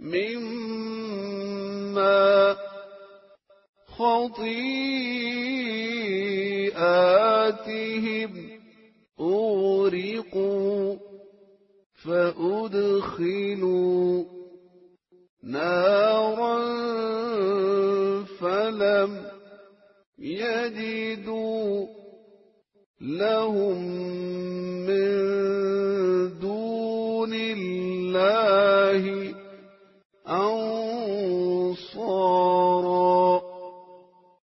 مما خطيئاتهم أغرقوا فأدخلوا نارا فلم يجدوا لهم